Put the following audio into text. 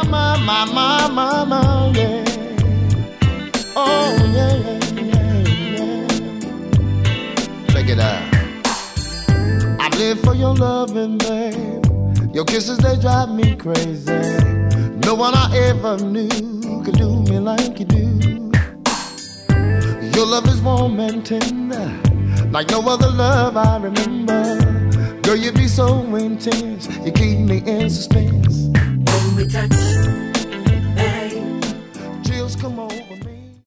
my, yeah. Oh, yeah. Check it out. I live for your loving, babe. Your kisses, they drive me crazy. No one I ever knew could do me like you do. Your love is warm and tender, like no other love I remember. Girl, you be so intense, you keep me in suspense. When we touch